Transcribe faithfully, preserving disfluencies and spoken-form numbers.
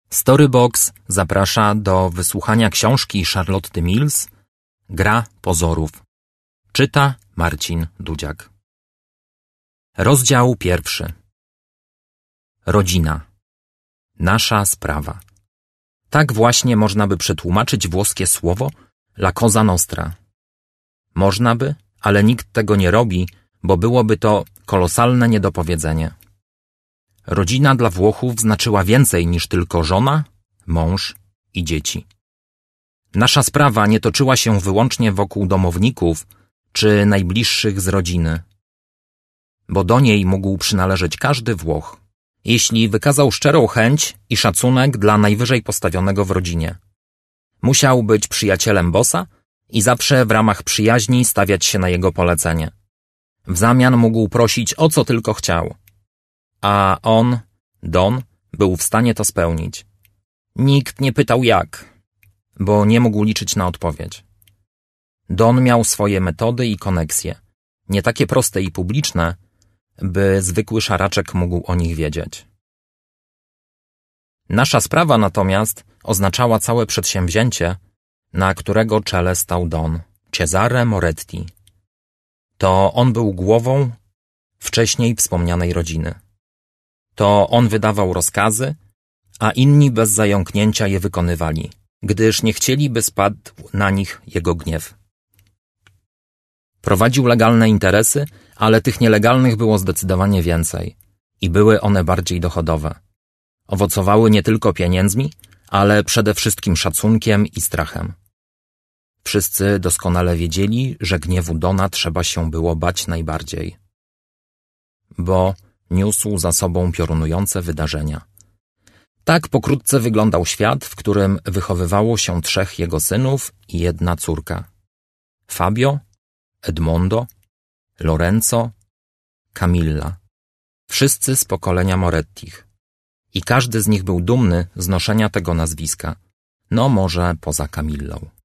Storybox zaprasza do wysłuchania książki Charlotty Mills Gra pozorów. Czyta Marcin Dudziak. Rozdział pierwszy. Rodzina. Nasza sprawa. Tak właśnie można by przetłumaczyć włoskie słowo La Cosa Nostra. Można by, ale nikt tego nie robi, bo byłoby to kolosalne niedopowiedzenie. Rodzina dla Włochów znaczyła więcej niż tylko żona, mąż i dzieci. Nasza sprawa nie toczyła się wyłącznie wokół domowników czy najbliższych z rodziny, bo do niej mógł przynależeć każdy Włoch, jeśli wykazał szczerą chęć i szacunek dla najwyżej postawionego w rodzinie. Musiał być przyjacielem bossa i zawsze w ramach przyjaźni stawiać się na jego polecenie. W zamian mógł prosić o co tylko chciał. A on, Don, był w stanie to spełnić. Nikt nie pytał jak, bo nie mógł liczyć na odpowiedź. Don miał swoje metody i koneksje, nie takie proste i publiczne, by zwykły szaraczek mógł o nich wiedzieć. Nasza sprawa natomiast oznaczała całe przedsięwzięcie, na którego czele stał Don, Cesare Moretti. To on był głową wcześniej wspomnianej rodziny. To on wydawał rozkazy, a inni bez zająknięcia je wykonywali, gdyż nie chcieli, by spadł na nich jego gniew. Prowadził legalne interesy, ale tych nielegalnych było zdecydowanie więcej i były one bardziej dochodowe. Owocowały nie tylko pieniędzmi, ale przede wszystkim szacunkiem i strachem. Wszyscy doskonale wiedzieli, że gniewu Dona trzeba się było bać najbardziej, bo niósł za sobą piorunujące wydarzenia. Tak pokrótce wyglądał świat, w którym wychowywało się trzech jego synów i jedna córka. Fabio, Edmondo, Lorenzo, Camilla. Wszyscy z pokolenia Morettich. I każdy z nich był dumny z noszenia tego nazwiska, no może poza Camillą.